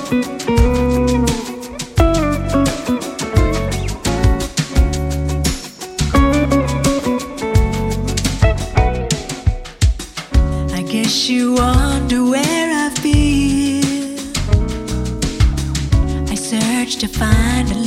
I guess you wonder where I've been. I search to find a